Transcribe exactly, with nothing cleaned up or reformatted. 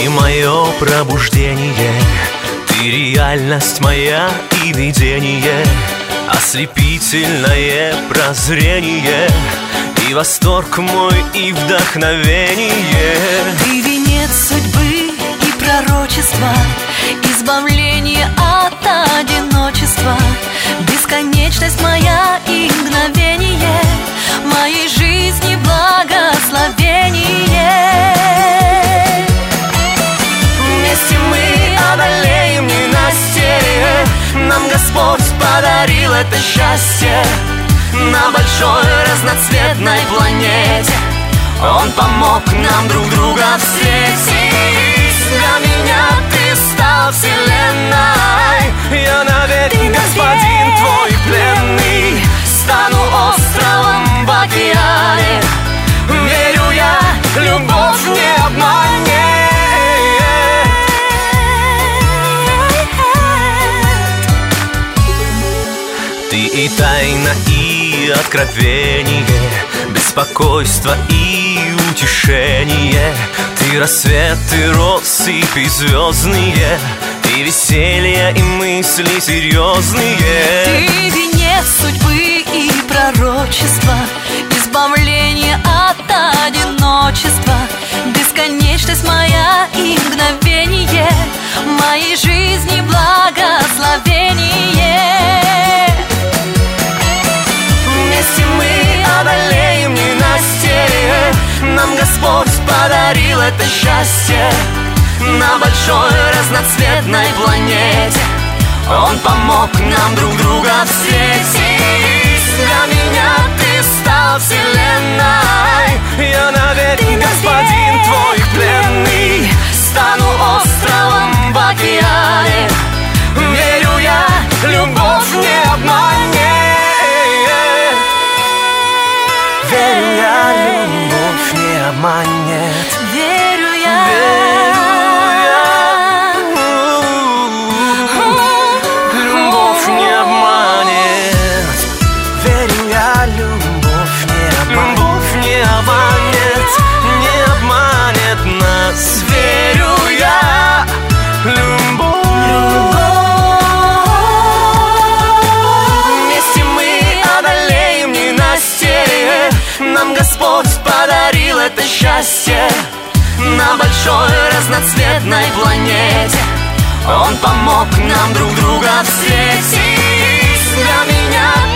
Ты мое пробуждение, ты реальность моя и видение, ослепительное прозрение, и восторг мой, и вдохновение. Ты венец судьбы и пророчества, избавление от одиночества, бесконечность моя и мгновение моей жизни благословение. Вместе мы одолеем ненастье, нам Господь подарил это счастье. На большой разноцветной планете Он помог нам друг друга встретить. Для меня ты стал вселенной, я навек господин твой пленный. Стану островом в океане, верю я, любовь не обманет. Ты и тайна, и откровение, беспокойство и утешение. Ты рассвет, ты россыпи звездные, ты веселье и мысли серьезные. Ты венец судьбы и пророчества, избавление от одиночества, бесконечность моя и мгновение моей жизни благословение. Вместе мы одолеем ненастье, нам Господь подарил это счастье. На большой разноцветной планете Он помог нам друг друга встретить. Для меня ты стал вселенной, я навек господин твой пленный. Стану островом в океане, верю я, любовь не обманет. Верю я, любовь не обманет. Верю я, любовь не обманет. Верю я, любовь не обманет. Любовь не обманет, не обманет нас. Верю я, любовь. Вместе мы одолеем ненастье, нам Господь подарил это счастье. На большой разноцветной планете Он помог нам друг друга встретить. Для меня